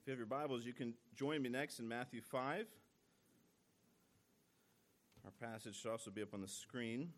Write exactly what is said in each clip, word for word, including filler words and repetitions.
you have your Bibles, you can join me next in Matthew five. Our passage should also be up on the screen.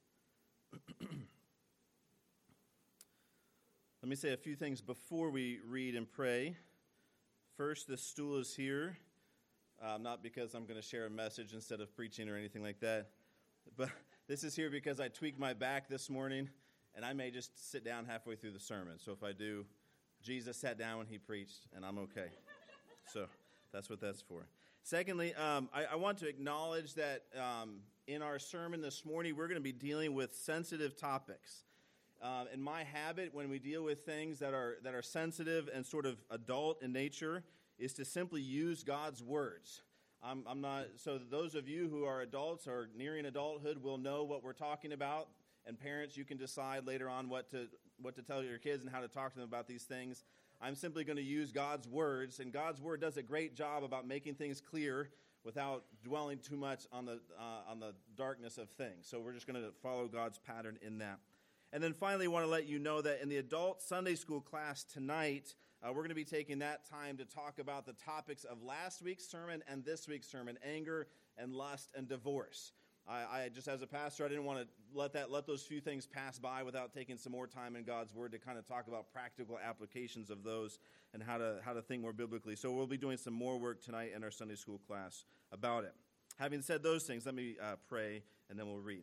Let me say a few things before we read and pray. First, this stool is here, uh, not because I'm going to share a message instead of preaching or anything like that, but this is here because I tweaked my back this morning, and I may just sit down halfway through the sermon. So if I do, Jesus sat down when he preached, and I'm okay. So that's what that's for. Secondly, um, I, I want to acknowledge that um, in our sermon this morning, we're going to be dealing with sensitive topics. Uh, and my habit when we deal with things that are that are sensitive and sort of adult in nature is to simply use God's words. I'm, I'm not so those of you who are adults or nearing adulthood will know what we're talking about. And parents, you can decide later on what to what to tell your kids and how to talk to them about these things. I'm simply going to use God's words, and God's word does a great job about making things clear without dwelling too much on the uh, on the darkness of things. So we're just going to follow God's pattern in that. And then finally, I want to let you know that in the adult Sunday school class tonight, uh, we're going to be taking that time to talk about the topics of last week's sermon and this week's sermon, anger and lust and divorce. I, I just, as a pastor, I didn't want to let that let those few things pass by without taking some more time in God's Word to kind of talk about practical applications of those and how to how to think more biblically. So we'll be doing some more work tonight in our Sunday school class about it. Having said those things, let me uh, pray, and then we'll read.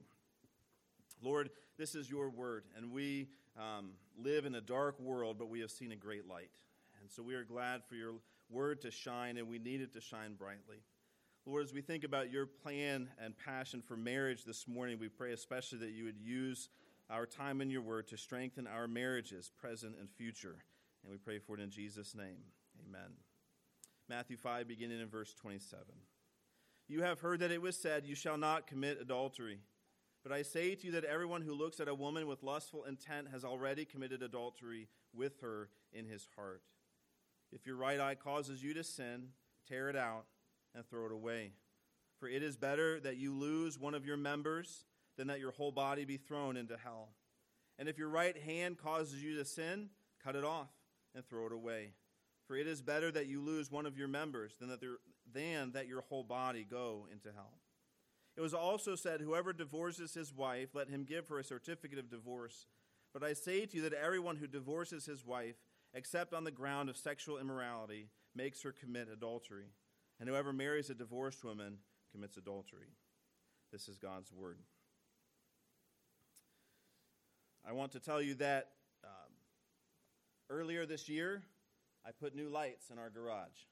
Lord, this is your word, and we um, live in a dark world, but we have seen a great light. And so we are glad for your word to shine, and we need it to shine brightly. Lord, as we think about your plan and passion for marriage this morning, we pray especially that you would use our time in your word to strengthen our marriages, present and future. And we pray for it in Jesus' name. Amen. Matthew five, beginning in verse twenty-seven. You have heard that it was said, you shall not commit adultery. But I say to you that everyone who looks at a woman with lustful intent has already committed adultery with her in his heart. If your right eye causes you to sin, tear it out and throw it away. For it is better that you lose one of your members than that your whole body be thrown into hell. And if your right hand causes you to sin, cut it off and throw it away. For it is better that you lose one of your members than that, there, than that your whole body go into hell. It was also said, whoever divorces his wife, let him give her a certificate of divorce. But I say to you that everyone who divorces his wife, except on the ground of sexual immorality, makes her commit adultery. And whoever marries a divorced woman commits adultery. This is God's word. I want to tell you that um, earlier this year, I put new lights in our garage.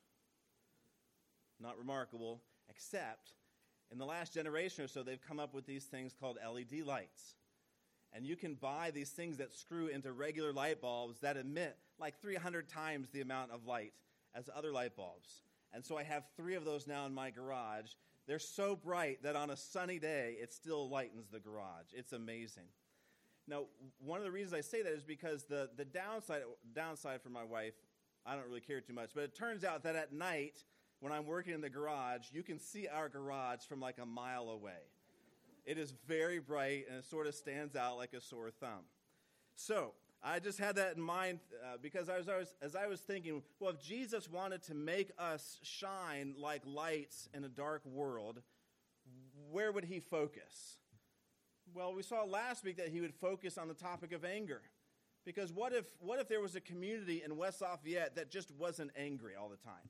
Not remarkable, except in the last generation or so, they've come up with these things called L E D lights. And you can buy these things that screw into regular light bulbs that emit like three hundred times the amount of light as other light bulbs. And so I have three of those now in my garage. They're so bright that on a sunny day, it still lightens the garage. It's amazing. Now, one of the reasons I say that is because the, the downside, downside for my wife, I don't really care too much, but it turns out that at night, when I'm working in the garage, you can see our garage from like a mile away. It is very bright, and it sort of stands out like a sore thumb. So I just had that in mind uh, because I was, I was, as I was thinking, well, if Jesus wanted to make us shine like lights in a dark world, where would he focus? Well, we saw last week that he would focus on the topic of anger. Because what if, what if there was a community in West Lafayette that just wasn't angry all the time?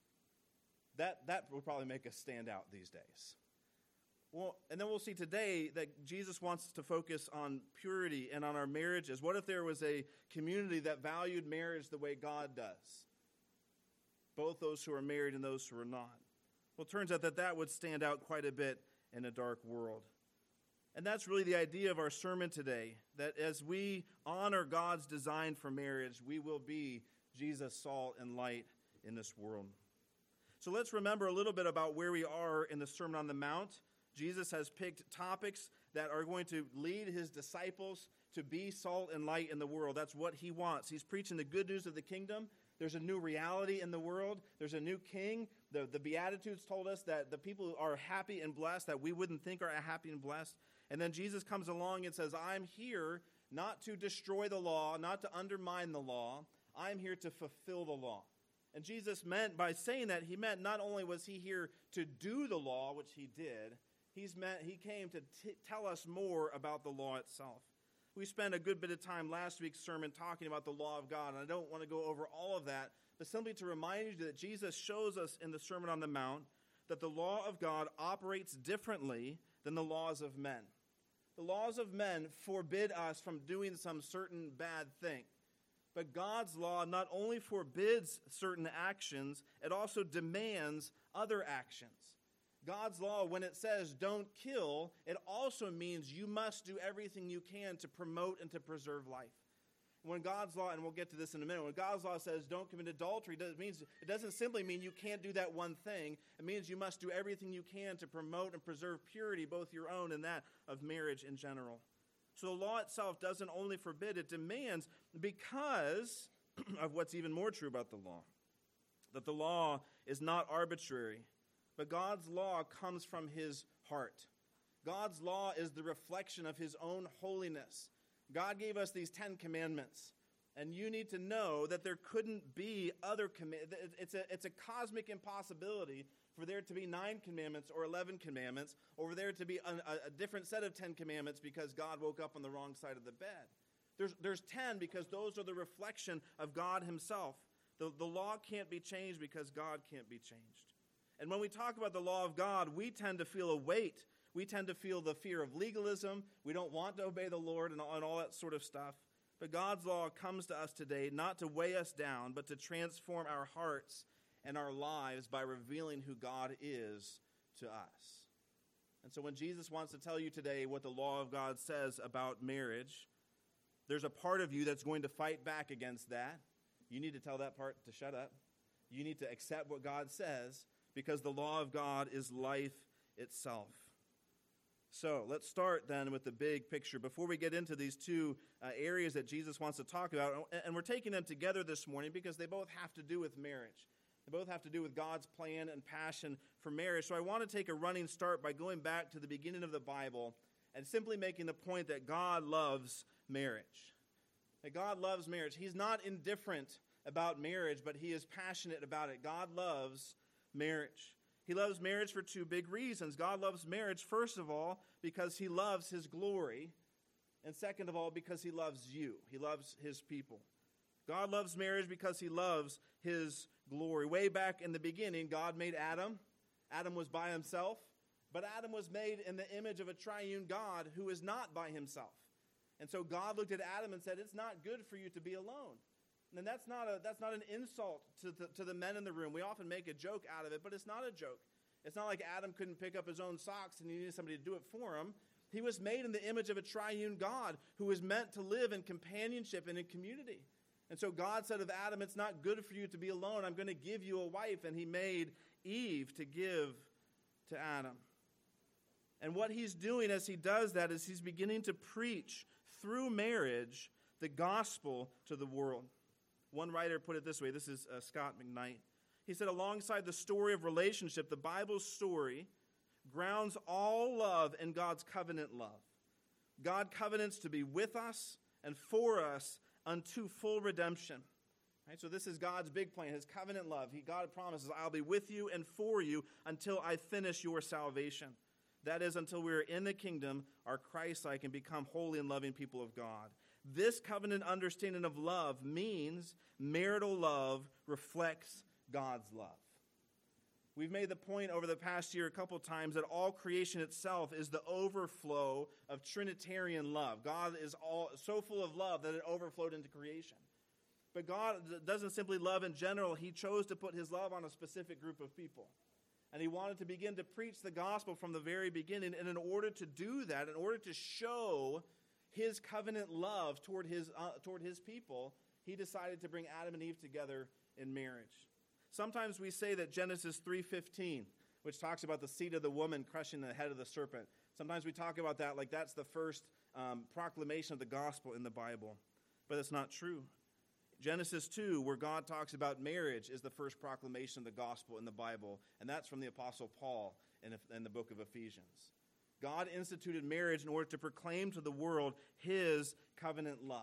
That that would probably make us stand out these days. Well, and then we'll see today that Jesus wants to focus on purity and on our marriages. What if there was a community that valued marriage the way God does? Both those who are married and those who are not. Well, it turns out that that would stand out quite a bit in a dark world. And that's really the idea of our sermon today, that as we honor God's design for marriage, we will be Jesus' salt and light in this world. So let's remember a little bit about where we are in the Sermon on the Mount. Jesus has picked topics that are going to lead his disciples to be salt and light in the world. That's what he wants. He's preaching the good news of the kingdom. There's a new reality in the world. There's a new king. The, the Beatitudes told us that the people who are happy and blessed that we wouldn't think are happy and blessed. And then Jesus comes along and says, I'm here not to destroy the law, not to undermine the law. I'm here to fulfill the law. And Jesus meant, by saying that, he meant not only was he here to do the law, which he did, he's meant he came to t- tell us more about the law itself. We spent a good bit of time last week's sermon talking about the law of God, and I don't want to go over all of that, but simply to remind you that Jesus shows us in the Sermon on the Mount that the law of God operates differently than the laws of men. The laws of men forbid us from doing some certain bad thing. But God's law not only forbids certain actions, it also demands other actions. God's law, when it says don't kill, it also means you must do everything you can to promote and to preserve life. When God's law, and we'll get to this in a minute, when God's law says don't commit adultery, it means it doesn't simply mean you can't do that one thing. It means you must do everything you can to promote and preserve purity, both your own and that of marriage in general. So the law itself doesn't only forbid, it demands, because of what's even more true about the law, that the law is not arbitrary, but God's law comes from his heart. God's law is the reflection of his own holiness. God gave us these Ten Commandments, and you need to know that there couldn't be other commandments. It's a, it's a cosmic impossibility for there to be nine commandments or eleven commandments, or for there to be a, a different set of ten commandments because God woke up on the wrong side of the bed. There's, there's ten because those are the reflection of God himself. The, the law can't be changed because God can't be changed. And when we talk about the law of God, we tend to feel a weight. We tend to feel the fear of legalism. We don't want to obey the Lord and all, and all that sort of stuff. But God's law comes to us today not to weigh us down, but to transform our hearts and our lives by revealing who God is to us. And so when Jesus wants to tell you today what the law of God says about marriage, there's a part of you that's going to fight back against that. You need to tell that part to shut up. You need to accept what God says, because the law of God is life itself. So let's start then with the big picture before we get into these two uh, areas that Jesus wants to talk about. And we're taking them together this morning because they both have to do with marriage. They both have to do with God's plan and passion for marriage. So I want to take a running start by going back to the beginning of the Bible and simply making the point that God loves marriage. That God loves marriage. He's not indifferent about marriage, but he is passionate about it. God loves marriage. He loves marriage for two big reasons. God loves marriage, first of all, because he loves his glory, and second of all, because he loves you. He loves his people. God loves marriage because he loves his glory. Way back in the beginning, God made Adam. Adam was by himself, but Adam was made in the image of a triune God who is not by himself. And so God looked at Adam and said, it's not good for you to be alone. And that's not a that's not an insult to the, to the men in the room. We often make a joke out of it, but it's not a joke. It's not like Adam couldn't pick up his own socks and he needed somebody to do it for him. He was made in the image of a triune God who was meant to live in companionship and in community. And so God said of Adam, it's not good for you to be alone. I'm going to give you a wife. And he made Eve to give to Adam. And what he's doing as he does that is he's beginning to preach through marriage the gospel to the world. One writer put it this way. This is uh, Scott McKnight. He said, alongside the story of relationship, the Bible's story grounds all love in God's covenant love. God covenants to be with us and for us unto full redemption. Right? So this is God's big plan, his covenant love. He, God promises, I'll be with you and for you until I finish your salvation. That is, until we are in the kingdom, are Christ-like, and become holy and loving people of God. This covenant understanding of love means marital love reflects God's love. We've made the point over the past year a couple times that all creation itself is the overflow of Trinitarian love. God is all so full of love that it overflowed into creation. But God doesn't simply love in general. He chose to put his love on a specific group of people. And he wanted to begin to preach the gospel from the very beginning. And in order to do that, in order to show his covenant love toward his uh, toward his people, he decided to bring Adam and Eve together in marriage. Sometimes we say that Genesis three fifteen, which talks about the seed of the woman crushing the head of the serpent. Sometimes we talk about that like that's the first um, proclamation of the gospel in the Bible. But it's not true. Genesis two, where God talks about marriage, is the first proclamation of the gospel in the Bible. And that's from the Apostle Paul in, in the book of Ephesians. God instituted marriage in order to proclaim to the world his covenant love.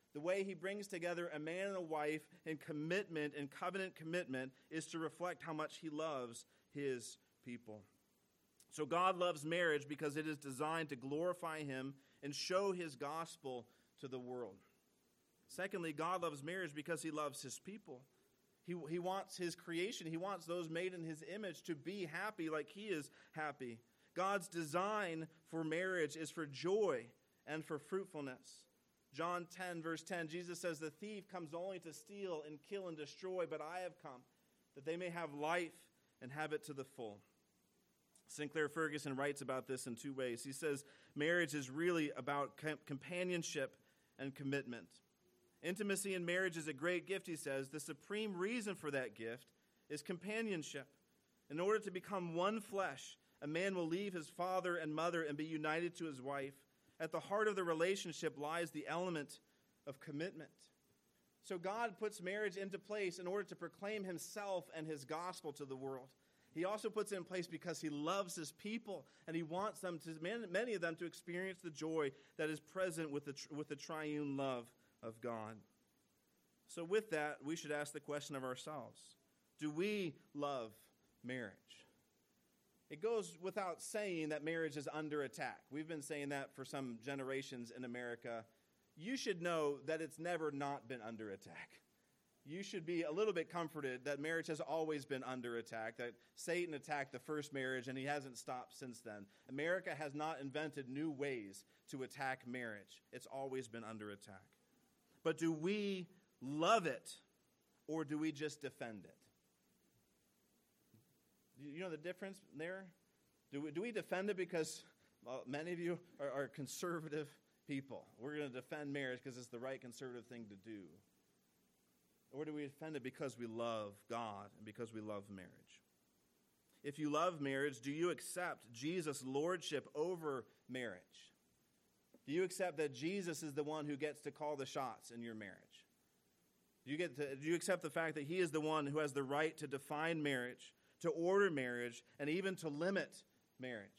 The way he brings together a man and a wife in commitment and covenant commitment is to reflect how much he loves his people. So God loves marriage because it is designed to glorify him and show his gospel to the world. Secondly, God loves marriage because he loves his people. He, he wants his creation, he wants those made in his image to be happy like he is happy. God's design for marriage is for joy and for fruitfulness. John ten, verse ten, Jesus says, "The thief comes only to steal and kill and destroy, but I have come that they may have life and have it to the full." Sinclair Ferguson writes about this in two ways. He says, marriage is really about companionship and commitment. Intimacy in marriage is a great gift, he says. The supreme reason for that gift is companionship. In order to become one flesh, a man will leave his father and mother and be united to his wife. At the heart of the relationship lies the element of commitment. So God puts marriage into place in order to proclaim himself and his gospel to the world. He also puts it in place because he loves his people, and he wants them to, many of them, to experience the joy that is present with the, with the triune love of God. So with that, we should ask the question of ourselves: do we love marriage? It goes without saying that marriage is under attack. We've been saying that for some generations in America. You should know that it's never not been under attack. You should be a little bit comforted that marriage has always been under attack, that Satan attacked the first marriage and he hasn't stopped since then. America has not invented new ways to attack marriage. It's always been under attack. But do we love it, or do we just defend it? You know the difference there? Do we, do we defend it because well, many of you are, are conservative people? We're going to defend marriage because it's the right conservative thing to do. Or do we defend it because we love God and because we love marriage? If you love marriage, do you accept Jesus' lordship over marriage? Do you accept that Jesus is the one who gets to call the shots in your marriage? Do you, get to, do you accept the fact that he is the one who has the right to define marriage, to order marriage, and even to limit marriage?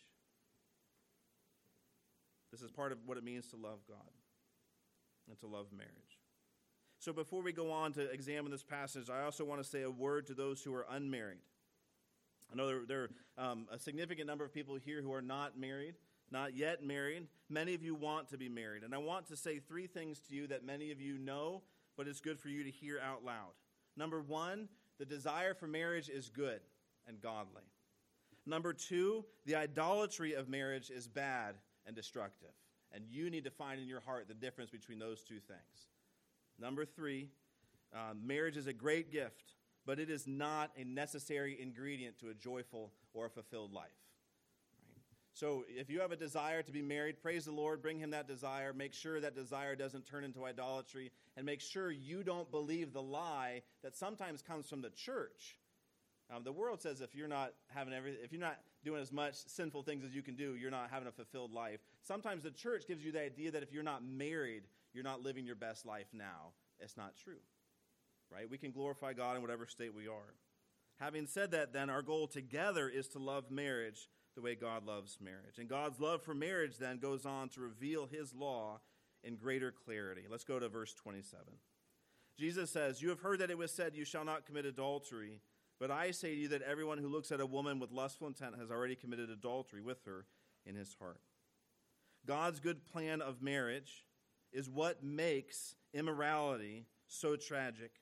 This is part of what it means to love God and to love marriage. So before we go on to examine this passage, I also want to say a word to those who are unmarried. I know there, there are um, a significant number of people here who are not married, not yet married. Many of you want to be married. And I want to say three things to you that many of you know, but it's good for you to hear out loud. Number one, the desire for marriage is good and godly. Number two, the idolatry of marriage is bad and destructive. And you need to find in your heart the difference between those two things. Number three, uh, marriage is a great gift, but it is not a necessary ingredient to a joyful or a fulfilled life. Right? So if you have a desire to be married, praise the Lord, bring him that desire. Make sure that desire doesn't turn into idolatry, and make sure you don't believe the lie that sometimes comes from the church. Um, the world says if you're not having every, if you're not doing as much sinful things as you can do, you're not having a fulfilled life. Sometimes the church gives you the idea that if you're not married, you're not living your best life now. It's not true, right? We can glorify God in whatever state we are. Having said that, then, our goal together is to love marriage the way God loves marriage. And God's love for marriage then goes on to reveal his law in greater clarity. Let's go to verse twenty-seven. Jesus says, "You have heard that it was said, 'You shall not commit adultery.' But I say to you that everyone who looks at a woman with lustful intent has already committed adultery with her in his heart." God's good plan of marriage is what makes immorality so tragic.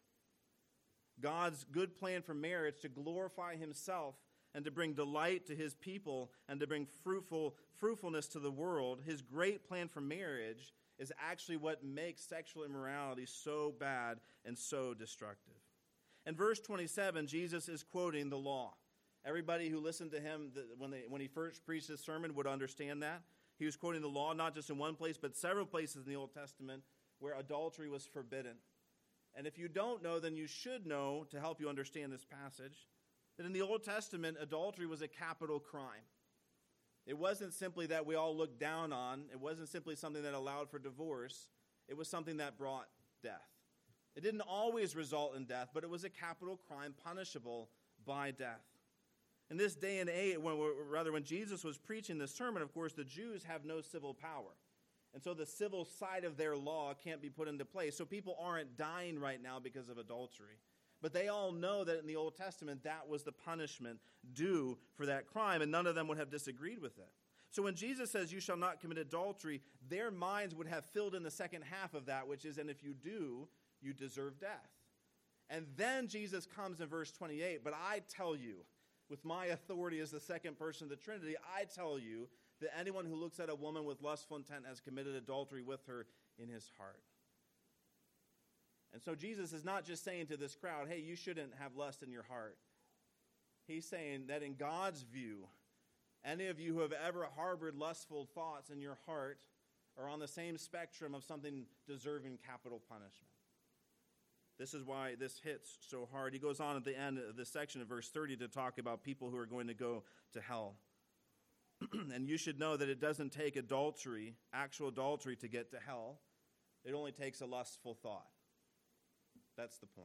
God's good plan for marriage to glorify himself and to bring delight to his people and to bring fruitful fruitfulness to the world, his great plan for marriage is actually what makes sexual immorality so bad and so destructive. In verse twenty-seven, Jesus is quoting the law. Everybody who listened to him when, they, when he first preached his sermon would understand that. He was quoting the law not just in one place, but several places in the Old Testament where adultery was forbidden. And if you don't know, then you should know, to help you understand this passage, that in the Old Testament, adultery was a capital crime. It wasn't simply that we all looked down on. It wasn't simply something that allowed for divorce. It was something that brought death. It didn't always result in death, but it was a capital crime punishable by death. In this day and age, when, rather when Jesus was preaching this sermon, of course, the Jews have no civil power. And so the civil side of their law can't be put into place. So people aren't dying right now because of adultery. But they all know that in the Old Testament, that was the punishment due for that crime, and none of them would have disagreed with it. So when Jesus says, you shall not commit adultery, their minds would have filled in the second half of that, which is, and if you do, you deserve death. And then Jesus comes in verse twenty-eight, but I tell you, with my authority as the second person of the Trinity, I tell you that anyone who looks at a woman with lustful intent has committed adultery with her in his heart. And so Jesus is not just saying to this crowd, hey, you shouldn't have lust in your heart. He's saying that in God's view, any of you who have ever harbored lustful thoughts in your heart are on the same spectrum of something deserving capital punishment. This is why this hits so hard. He goes on at the end of this section of verse thirty to talk about people who are going to go to hell. And you should know that it doesn't take adultery, actual adultery, to get to hell. It only takes a lustful thought. That's the point.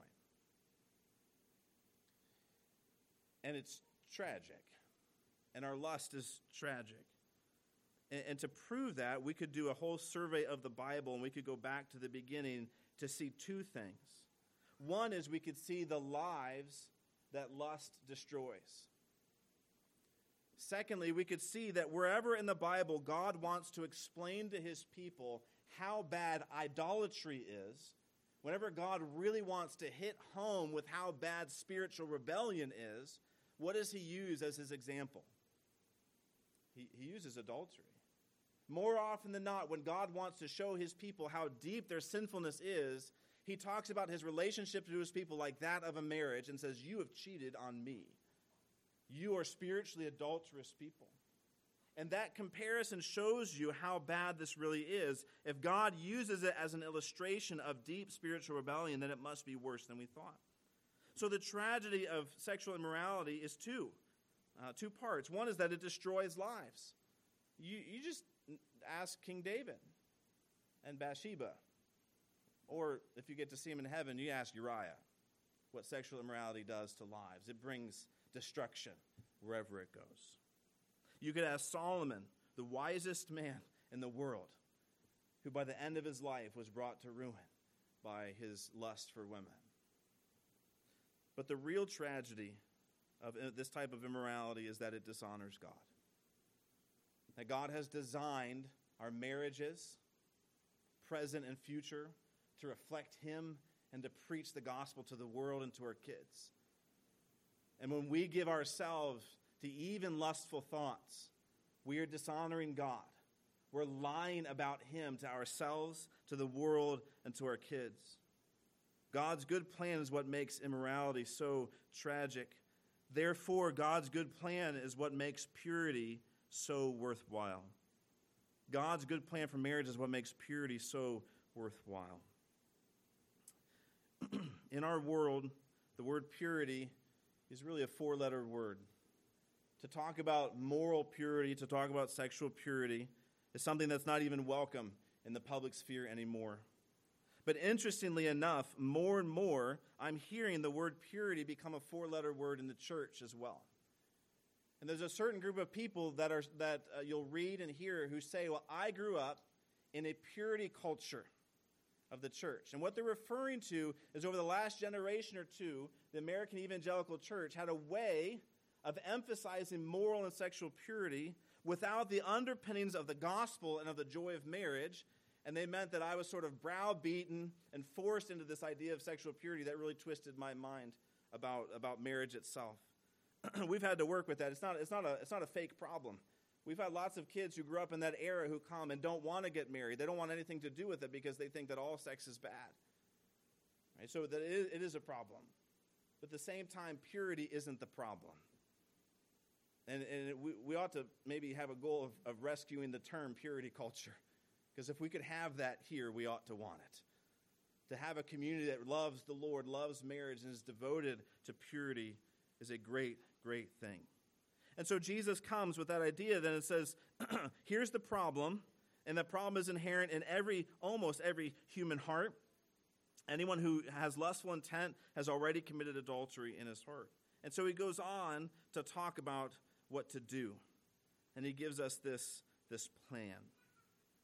And it's tragic. And our lust is tragic. And, and to prove that, we could do a whole survey of the Bible, and we could go back to the beginning to see two things. One is we could see the lives that lust destroys. Secondly, we could see that wherever in the Bible God wants to explain to his people how bad idolatry is, whenever God really wants to hit home with how bad spiritual rebellion is, what does he use as his example? He, he uses adultery. More often than not, when God wants to show his people how deep their sinfulness is, he talks about his relationship to his people like that of a marriage and says, you have cheated on me. You are spiritually adulterous people. And that comparison shows you how bad this really is. If God uses it as an illustration of deep spiritual rebellion, then it must be worse than we thought. So the tragedy of sexual immorality is two, uh, two parts. One is that it destroys lives. You, you just ask King David and Bathsheba. Or if you get to see him in heaven, you ask Uriah what sexual immorality does to lives. It brings destruction wherever it goes. You could ask Solomon, the wisest man in the world, who by the end of his life was brought to ruin by his lust for women. But the real tragedy of this type of immorality is that it dishonors God. That God has designed our marriages, present and future, to reflect him and to preach the gospel to the world and to our kids. And when we give ourselves to even lustful thoughts, we are dishonoring God. We're lying about him to ourselves, to the world, and to our kids. God's good plan is what makes immorality so tragic. Therefore, God's good plan is what makes purity so worthwhile. God's good plan for marriage is what makes purity so worthwhile. In our world, the word purity is really a four-letter word. To talk about moral purity, to talk about sexual purity, is something that's not even welcome in the public sphere anymore. But interestingly enough, more and more, I'm hearing the word purity become a four-letter word in the church as well. And there's a certain group of people that are that uh, you'll read and hear who say, well, I grew up in a purity culture of the church. And what they're referring to is over the last generation or two, the American evangelical church had a way of emphasizing moral and sexual purity without the underpinnings of the gospel and of the joy of marriage. And they meant that I was sort of browbeaten and forced into this idea of sexual purity that really twisted my mind about, about marriage itself. We've had to work with that. It's not, it's not a, it's not a fake problem. We've had lots of kids who grew up in that era who come and don't want to get married. They don't want anything to do with it because they think that all sex is bad. Right? So that it is, it is a problem. But at the same time, purity isn't the problem. And, and it, we, we ought to maybe have a goal of, of rescuing the term purity culture. Because if we could have that here, we ought to want it. To have a community that loves the Lord, loves marriage, and is devoted to purity is a great, great thing. And so Jesus comes with that idea. Then it says, here's the problem. And the problem is inherent in every, almost every human heart. Anyone who has lustful intent has already committed adultery in his heart. And so he goes on to talk about what to do. And he gives us this, this plan.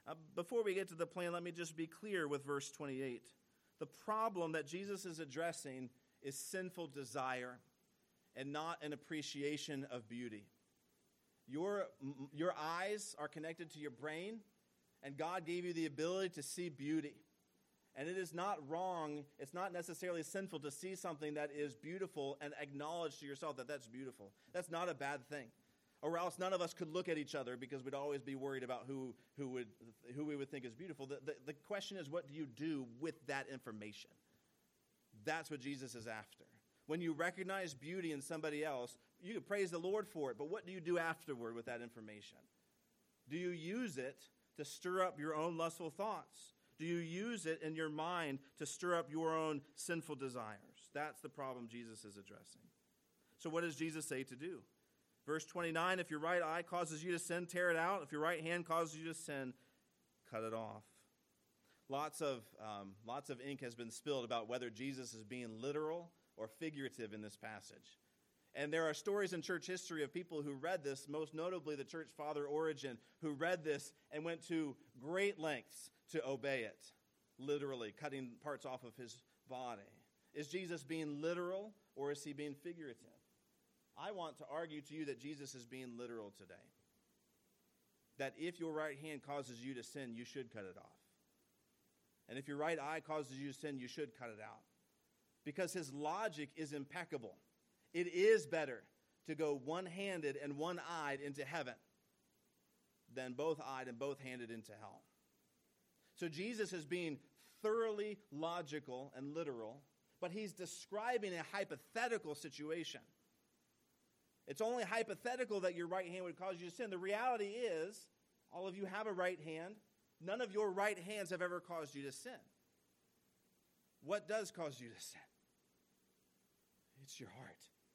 Uh, before we get to the plan, let me just be clear with verse twenty-eight. The problem that Jesus is addressing is sinful desire and not an appreciation of beauty. Your, your eyes are connected to your brain, and God gave you the ability to see beauty. And it is not wrong, it's not necessarily sinful to see something that is beautiful and acknowledge to yourself that that's beautiful. That's not a bad thing. Or else none of us could look at each other because we'd always be worried about who, who, would, who we would think is beautiful. The, the, the question is, what do you do with that information? That's what Jesus is after. When you recognize beauty in somebody else, you can praise the Lord for it, but what do you do afterward with that information? Do you use it to stir up your own lustful thoughts? Do you use it in your mind to stir up your own sinful desires? That's the problem Jesus is addressing. So what does Jesus say to do? Verse twenty-nine, if your right eye causes you to sin, tear it out. If your right hand causes you to sin, cut it off. Lots of, um, lots of ink has been spilled about whether Jesus is being literal or figurative in this passage. And there are stories in church history of people who read this, most notably the church father Origen, who read this and went to great lengths to obey it, literally, cutting parts off of his body. Is Jesus being literal or is he being figurative? I want to argue to you that Jesus is being literal today. That if your right hand causes you to sin, you should cut it off. And if your right eye causes you to sin, you should cut it out. Because his logic is impeccable. It is better to go one-handed and one-eyed into heaven than both-eyed and both-handed into hell. So Jesus is being thoroughly logical and literal, but he's describing a hypothetical situation. It's only hypothetical that your right hand would cause you to sin. The reality is, all of you have a right hand. None of your right hands have ever caused you to sin. What does cause you to sin? It's your heart.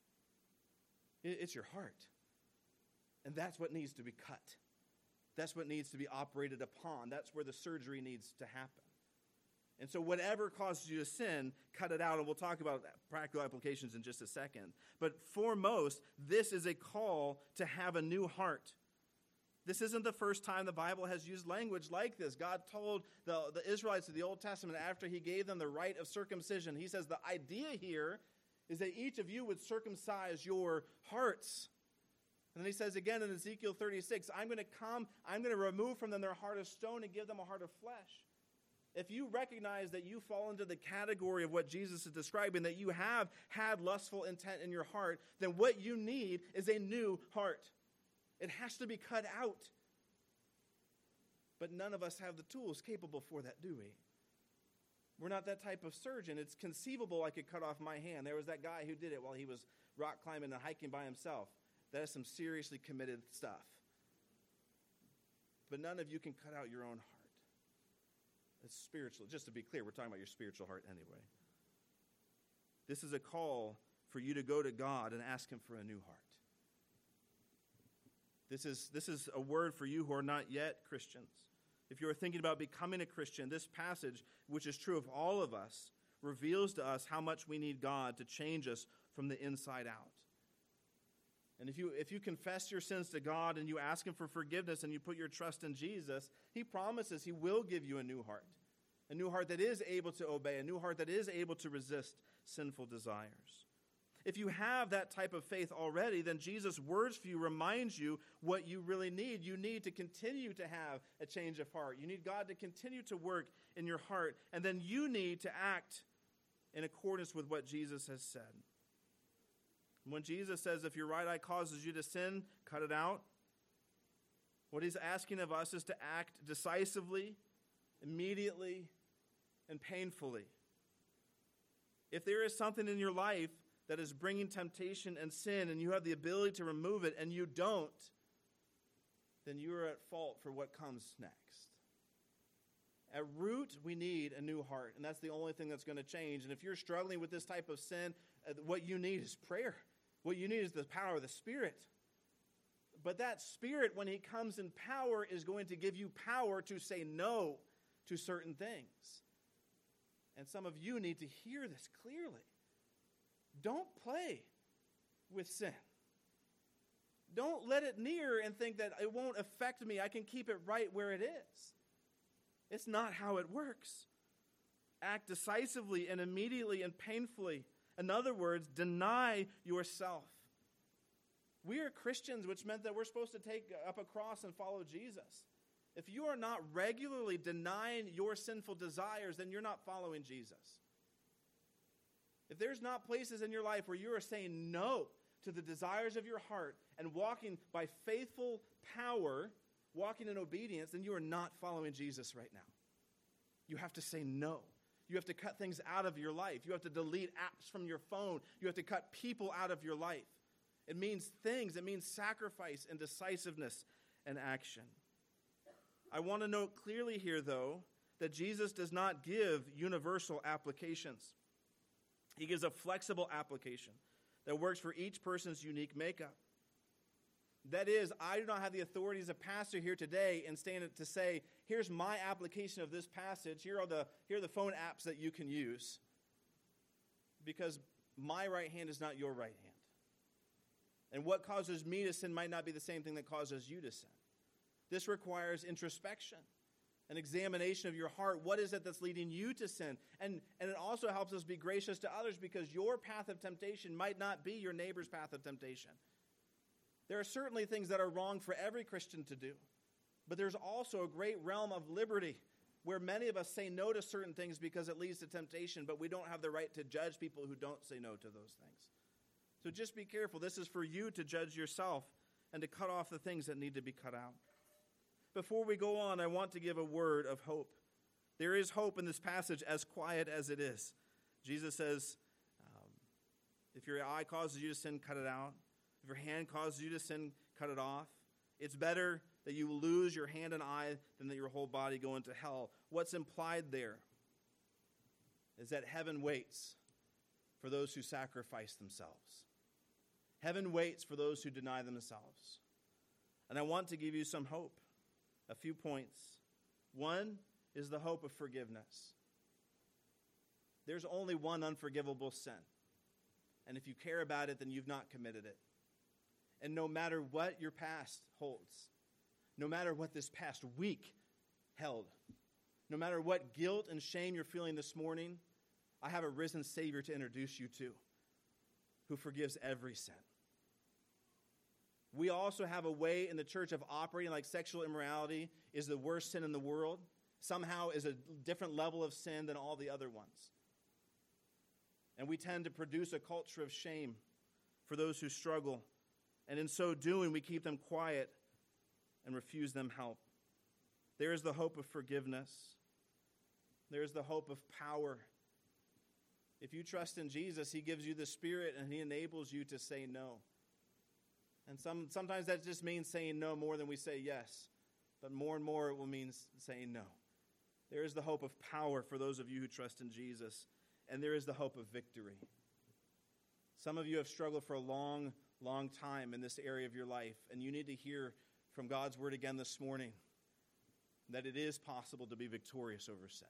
It's your heart. And that's what needs to be cut. That's what needs to be operated upon. That's where the surgery needs to happen. And so whatever causes you to sin, cut it out. And we'll talk about practical applications in just a second. But foremost, this is a call to have a new heart. This isn't the first time the Bible has used language like this. God told the, the Israelites of the Old Testament after he gave them the rite of circumcision, he says the idea here is that each of you would circumcise your hearts. And then he says again in Ezekiel thirty-six, I'm going to come, I'm going to remove from them their heart of stone and give them a heart of flesh. If you recognize that you fall into the category of what Jesus is describing, that you have had lustful intent in your heart, then what you need is a new heart. It has to be cut out. But none of us have the tools capable for that, do we? We're not that type of surgeon. It's conceivable I could cut off my hand. There was that guy who did it while he was rock climbing and hiking by himself. That is some seriously committed stuff. But none of you can cut out your own heart. It's spiritual. Just to be clear, we're talking about your spiritual heart anyway. This is a call for you to go to God and ask him for a new heart. This is, this is a word for you who are not yet Christians. If you are thinking about becoming a Christian, this passage, which is true of all of us, reveals to us how much we need God to change us from the inside out. And if you if you confess your sins to God and you ask him for forgiveness and you put your trust in Jesus, he promises he will give you a new heart. A new heart that is able to obey, a new heart that is able to resist sinful desires. If you have that type of faith already, then Jesus' words for you reminds you what you really need. You need to continue to have a change of heart. You need God to continue to work in your heart. And then you need to act in accordance with what Jesus has said. When Jesus says, if your right eye causes you to sin, cut it out, what he's asking of us is to act decisively, immediately, and painfully. If there is something in your life that is bringing temptation and sin, and you have the ability to remove it, and you don't, then you are at fault for what comes next. At root, we need a new heart, and that's the only thing that's going to change. And if you're struggling with this type of sin, what you need is prayer. What you need is the power of the Spirit. But that Spirit, when he comes in power, is going to give you power to say no to certain things. And some of you need to hear this clearly. Don't play with sin. Don't let it near and think that it won't affect me. I can keep it right where it is. It's not how it works. Act decisively and immediately and painfully. In other words, deny yourself. We are Christians, which meant that we're supposed to take up a cross and follow Jesus. If you are not regularly denying your sinful desires, then you're not following Jesus. If there's not places in your life where you are saying no to the desires of your heart and walking by faithful power, walking in obedience, then you are not following Jesus right now. You have to say no. You have to cut things out of your life. You have to delete apps from your phone. You have to cut people out of your life. It means things. It means sacrifice and decisiveness and action. I want to note clearly here, though, that Jesus does not give universal applications. He gives a flexible application that works for each person's unique makeup. That is, I do not have the authority as a pastor here today and stand to say, here's my application of this passage. Here are the, here are the phone apps that you can use. Because my right hand is not your right hand. And what causes me to sin might not be the same thing that causes you to sin. This requires introspection, an examination of your heart. What is it that's leading you to sin? And, and it also helps us be gracious to others because your path of temptation might not be your neighbor's path of temptation. There are certainly things that are wrong for every Christian to do. But there's also a great realm of liberty where many of us say no to certain things because it leads to temptation, but we don't have the right to judge people who don't say no to those things. So just be careful. This is for you to judge yourself and to cut off the things that need to be cut out. Before we go on, I want to give a word of hope. There is hope in this passage, as quiet as it is. Jesus says, um, if your eye causes you to sin, cut it out. If your hand causes you to sin, cut it off. It's better that you lose your hand and eye than that your whole body go into hell. What's implied there is that heaven waits for those who sacrifice themselves. Heaven waits for those who deny themselves. And I want to give you some hope. A few points. One is the hope of forgiveness. There's only one unforgivable sin. And if you care about it, then you've not committed it. And no matter what your past holds, no matter what this past week held, no matter what guilt and shame you're feeling this morning, I have a risen Savior to introduce you to who forgives every sin. We also have a way in the church of operating like sexual immorality is the worst sin in the world, somehow is a different level of sin than all the other ones. And we tend to produce a culture of shame for those who struggle. And in so doing, we keep them quiet and refuse them help. There is the hope of forgiveness. There is the hope of power. If you trust in Jesus, he gives you the Spirit and he enables you to say no. And some sometimes that just means saying no more than we say yes. But more and more it will mean saying no. There is the hope of power for those of you who trust in Jesus. And there is the hope of victory. Some of you have struggled for a long, long time in this area of your life. And you need to hear from God's word again this morning that it is possible to be victorious over sin.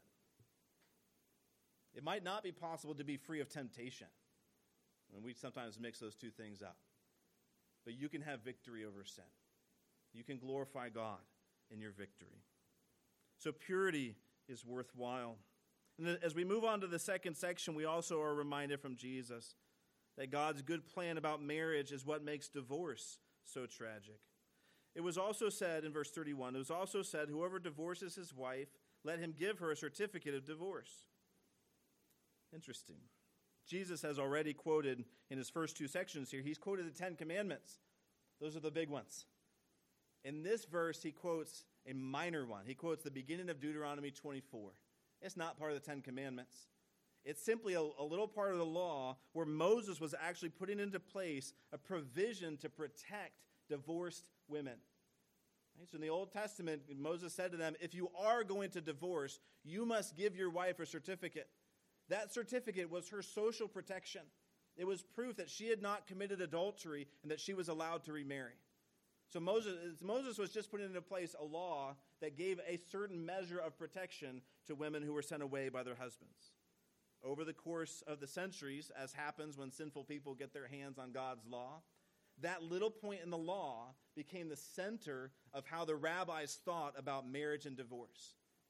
It might not be possible to be free of temptation. And we sometimes mix those two things up. But you can have victory over sin. You can glorify God in your victory. So purity is worthwhile. And as we move on to the second section, we also are reminded from Jesus that God's good plan about marriage is what makes divorce so tragic. It was also said in verse thirty-one, it was also said, whoever divorces his wife, let him give her a certificate of divorce. Interesting. Jesus has already quoted in his first two sections here, he's quoted the Ten Commandments. Those are the big ones. In this verse, he quotes a minor one. He quotes the beginning of Deuteronomy twenty-four. It's not part of the Ten Commandments. It's simply a, a little part of the law where Moses was actually putting into place a provision to protect divorced women. Right? So in the Old Testament, Moses said to them, if you are going to divorce, you must give your wife a certificate. That certificate was her social protection. It was proof that she had not committed adultery and that she was allowed to remarry. So Moses, Moses was just putting into place a law that gave a certain measure of protection to women who were sent away by their husbands. Over the course of the centuries, as happens when sinful people get their hands on God's law, that little point in the law became the center of how the rabbis thought about marriage and divorce.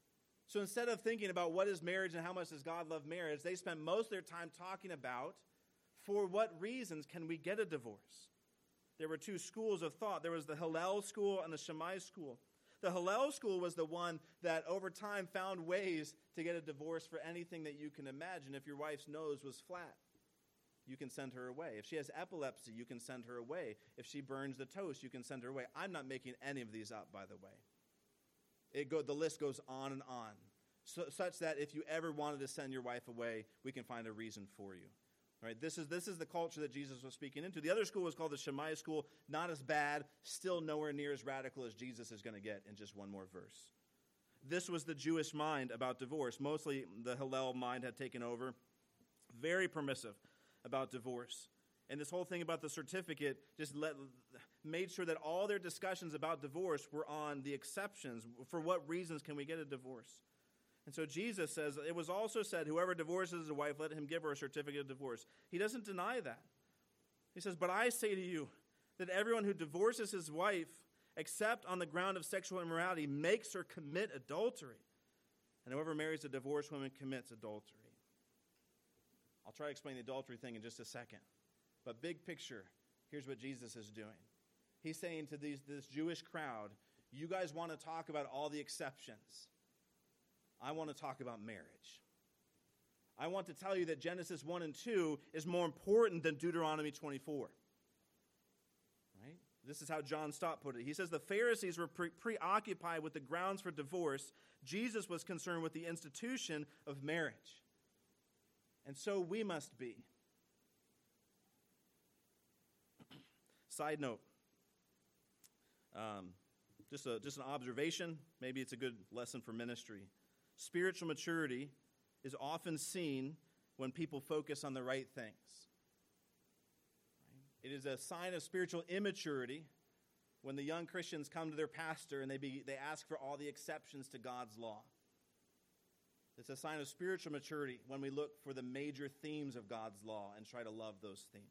So instead of thinking about what is marriage and how much does God love marriage, they spent most of their time talking about for what reasons can we get a divorce. There were two schools of thought. There was the Hillel school and the Shammai school. The Hillel school was the one that over time found ways to get a divorce for anything that you can imagine. If your wife's nose was flat, you can send her away. If she has epilepsy, you can send her away. If she burns the toast, you can send her away. I'm not making any of these up, by the way. It go, the list goes on and on, so, such that if you ever wanted to send your wife away, we can find a reason for you. All right, this is, this is the culture that Jesus was speaking into. The other school was called the Shammai school. Not as bad, still nowhere near as radical as Jesus is going to get in just one more verse. This was the Jewish mind about divorce. Mostly the Hillel mind had taken over. Very permissive about divorce. And this whole thing about the certificate just let, made sure that all their discussions about divorce were on the exceptions. For what reasons can we get a divorce? And so Jesus says, it was also said, whoever divorces his wife, let him give her a certificate of divorce. He doesn't deny that. He says, but I say to you that everyone who divorces his wife, except on the ground of sexual immorality, makes her commit adultery. And whoever marries a divorced woman commits adultery. I'll try to explain the adultery thing in just a second. But big picture, here's what Jesus is doing. He's saying to these, this Jewish crowd, you guys want to talk about all the exceptions. I want to talk about marriage. I want to tell you that Genesis one and two is more important than Deuteronomy twenty-four. Right? This is how John Stott put it. He says the Pharisees were pre- preoccupied with the grounds for divorce. Jesus was concerned with the institution of marriage. And so we must be. Side note, um, just, a, just an observation, maybe it's a good lesson for ministry. Spiritual maturity is often seen when people focus on the right things. It is a sign of spiritual immaturity when the young Christians come to their pastor and they, be, they ask for all the exceptions to God's law. It's a sign of spiritual maturity when we look for the major themes of God's law and try to love those themes.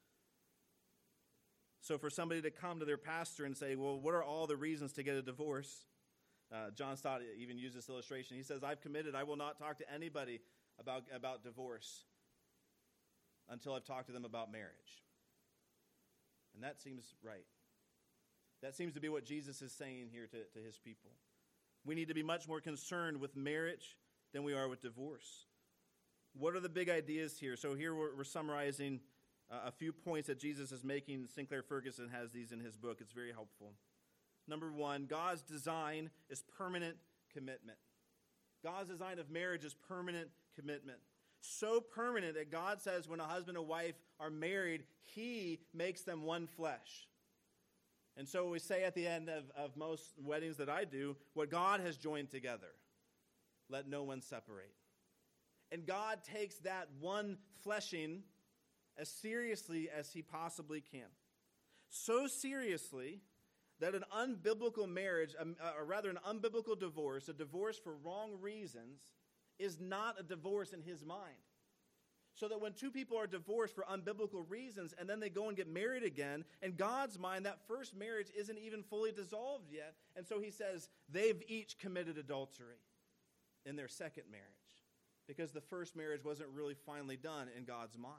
So for somebody to come to their pastor and say, well, what are all the reasons to get a divorce? Uh, John Stott even used this illustration. He says, I've committed, I will not talk to anybody about, about divorce until I've talked to them about marriage. And that seems right. That seems to be what Jesus is saying here to, to his people. We need to be much more concerned with marriage than we are with divorce. What are the big ideas here? So here we're, we're summarizing uh, a few points that Jesus is making. Sinclair Ferguson has these in his book. It's very helpful. Number one, God's design is permanent commitment. God's design of marriage is permanent commitment. So permanent that God says when a husband and wife are married, he makes them one flesh. And so we say at the end of, of most weddings that I do, what God has joined together, let no one separate. And God takes that one fleshing as seriously as he possibly can. So seriously that an unbiblical marriage, or rather an unbiblical divorce, a divorce for wrong reasons, is not a divorce in his mind. So that when two people are divorced for unbiblical reasons and then they go and get married again, in God's mind, that first marriage isn't even fully dissolved yet. And so he says they've each committed adultery in their second marriage because the first marriage wasn't really finally done in God's mind.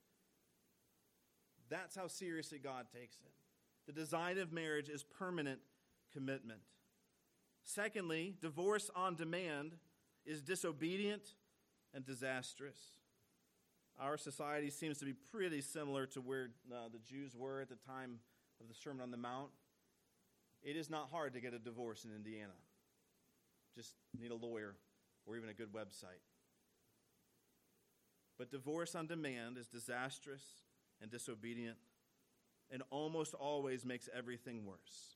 That's how seriously God takes it. The design of marriage is permanent commitment. Secondly, divorce on demand is disobedient and disastrous. Our society seems to be pretty similar to where uh, the Jews were at the time of the Sermon on the Mount. It is not hard to get a divorce in Indiana. Just need a lawyer or even a good website. But divorce on demand is disastrous and disobedient and almost always makes everything worse.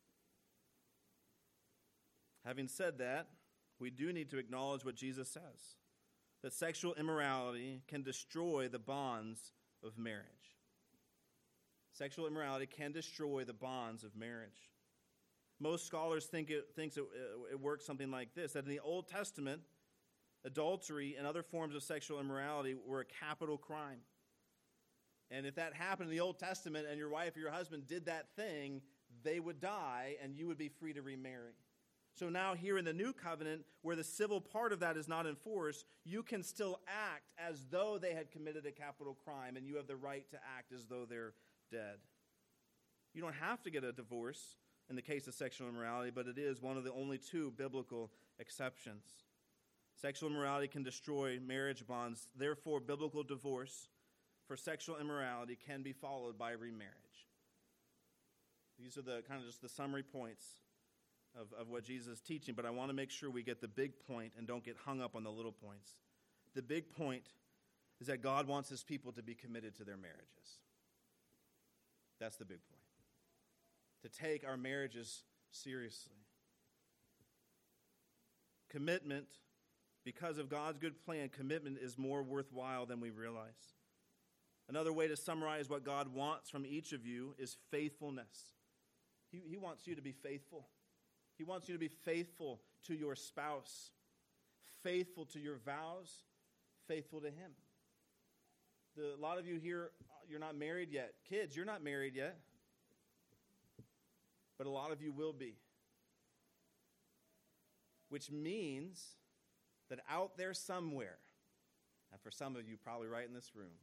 Having said that, we do need to acknowledge what Jesus says, that sexual immorality can destroy the bonds of marriage. Sexual immorality can destroy the bonds of marriage. Most scholars think it thinks it, it works something like this, that in the Old Testament, adultery and other forms of sexual immorality were a capital crime. And if that happened in the Old Testament and your wife or your husband did that thing, they would die and you would be free to remarry. So now here in the new covenant, where the civil part of that is not enforced, you can still act as though they had committed a capital crime, and you have the right to act as though they're dead. You don't have to get a divorce in the case of sexual immorality, but it is one of the only two biblical exceptions. Sexual immorality can destroy marriage bonds. Therefore, biblical divorce for sexual immorality can be followed by remarriage. These are the kind of just the summary points of, of what Jesus is teaching, but I want to make sure we get the big point and don't get hung up on the little points. The big point is that God wants his people to be committed to their marriages. That's the big point. To take our marriages seriously. Commitment, because of God's good plan, commitment is more worthwhile than we realize. Another way to summarize what God wants from each of you is faithfulness. He, he wants you to be faithful. He wants you to be faithful to your spouse, faithful to your vows, faithful to him. The, a lot of you here, you're not married yet. Kids, you're not married yet. But a lot of you will be. Which means that out there somewhere, and for some of you probably right in this room,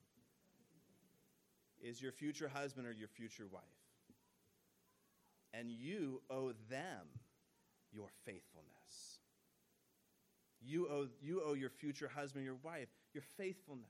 is your future husband or your future wife. And you owe them your faithfulness. You owe, you owe your future husband, your wife, your faithfulness.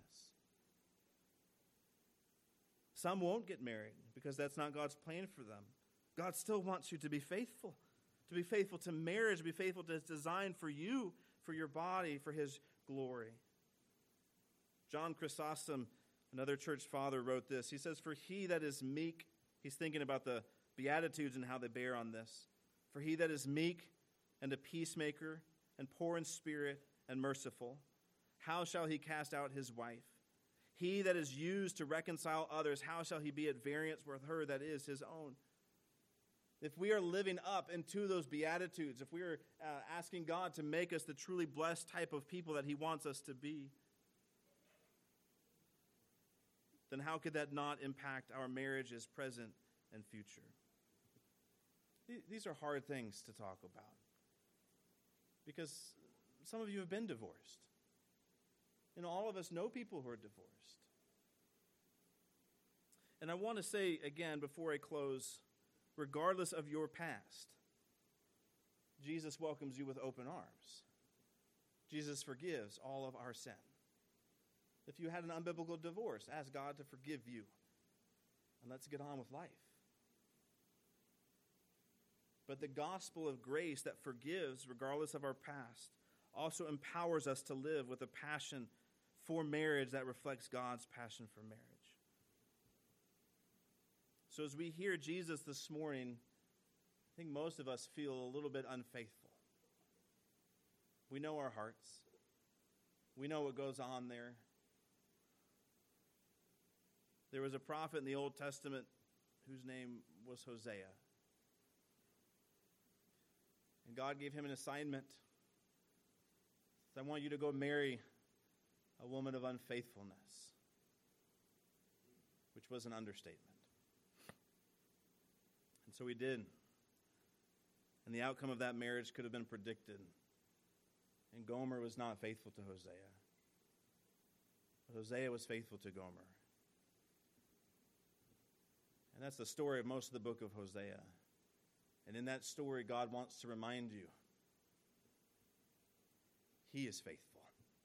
Some won't get married because that's not God's plan for them. God still wants you to be faithful, to be faithful to marriage, to be faithful to his design for you, for your body, for his glory. John Chrysostom, another church father, wrote this. He says, "For he that is meek," he's thinking about the Beatitudes and how they bear on this. "For he that is meek and a peacemaker and poor in spirit and merciful, how shall he cast out his wife? He that is used to reconcile others, how shall he be at variance with her that is his own?" If we are living up into those Beatitudes, if we are uh, asking God to make us the truly blessed type of people that he wants us to be, then how could that not impact our marriages, present and future? These are hard things to talk about because some of you have been divorced. You know, all of us know people who are divorced. And I want to say again before I close, regardless of your past, Jesus welcomes you with open arms. Jesus forgives all of our sin. If you had an unbiblical divorce, ask God to forgive you. And let's get on with life. But the gospel of grace that forgives regardless of our past also empowers us to live with a passion for marriage that reflects God's passion for marriage. So as we hear Jesus this morning, I think most of us feel a little bit unfaithful. We know our hearts. We know what goes on there. There was a prophet in the Old Testament whose name was Hosea. And God gave him an assignment. So I want you to go marry a woman of unfaithfulness, which was an understatement. And so he did. And the outcome of that marriage could have been predicted. And Gomer was not faithful to Hosea. But Hosea was faithful to Gomer. And that's the story of most of the book of Hosea. And in that story, God wants to remind you, he is faithful.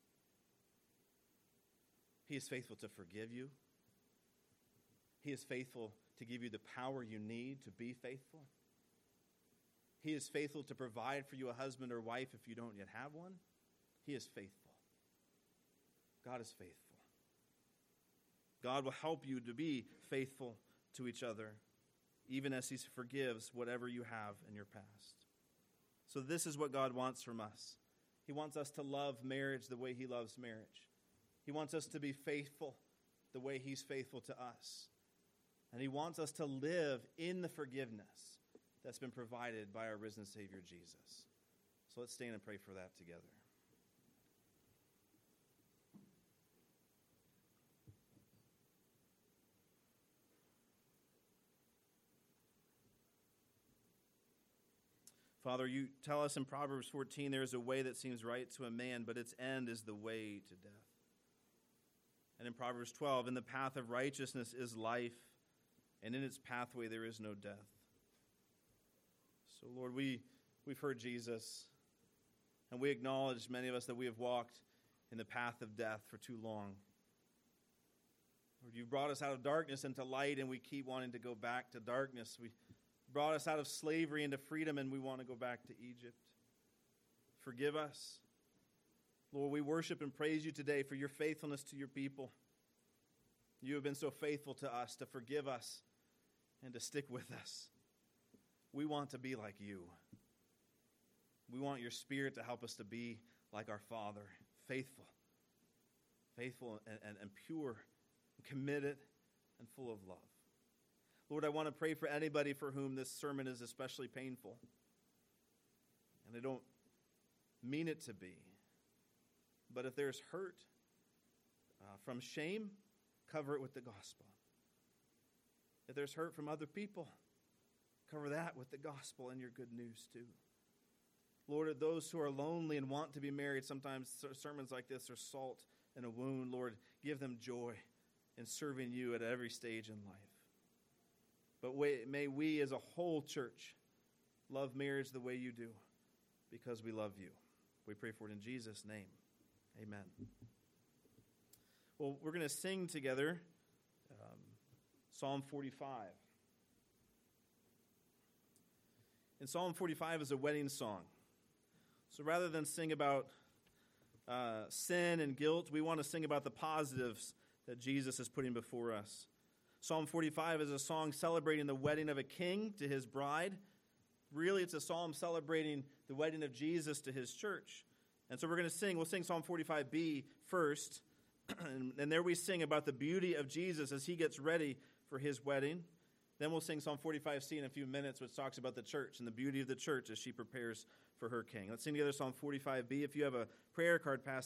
He is faithful to forgive you. He is faithful to give you the power you need to be faithful. He is faithful to provide for you a husband or wife if you don't yet have one. He is faithful. God is faithful. God will help you to be faithful to each other, even as he forgives whatever you have in your past. So this is what God wants from us. He wants us to love marriage the way he loves marriage. He wants us to be faithful the way he's faithful to us. And he wants us to live in the forgiveness that's been provided by our risen Savior Jesus. So let's stand and pray for that together. Father, you tell us in Proverbs fourteen, there is a way that seems right to a man, but its end is the way to death. And in Proverbs twelve, in the path of righteousness is life, and in its pathway there is no death. So, Lord, we, we've heard Jesus, and we acknowledge, many of us, that we have walked in the path of death for too long. Lord, you've brought us out of darkness into light, and we keep wanting to go back to darkness. We brought us out of slavery into freedom, and we want to go back to Egypt. Forgive us. Lord, we worship and praise you today for your faithfulness to your people. You have been so faithful to us to forgive us and to stick with us. We want to be like you. We want your Spirit to help us to be like our Father, faithful, faithful and, and, and pure, and committed, and full of love. Lord, I want to pray for anybody for whom this sermon is especially painful. And I don't mean it to be. But if there's hurt uh, from shame, cover it with the gospel. If there's hurt from other people, cover that with the gospel and your good news too. Lord, those who are lonely and want to be married, sometimes sermons like this are salt in a wound. Lord, give them joy in serving you at every stage in life. But may we as a whole church love marriage the way you do, because we love you. We pray for it in Jesus' name. Amen. Well, we're going to sing together um, Psalm forty-five. And Psalm forty-five is a wedding song. So rather than sing about uh, sin and guilt, we want to sing about the positives that Jesus is putting before us. Psalm forty-five is a song celebrating the wedding of a king to his bride. Really, it's a psalm celebrating the wedding of Jesus to his church. And so we're going to sing, we'll sing Psalm forty-five B first, and, and there we sing about the beauty of Jesus as he gets ready for his wedding. Then we'll sing Psalm forty-five C in a few minutes, which talks about the church and the beauty of the church as she prepares for her king. Let's sing together Psalm forty-five B. If you have a prayer card, pass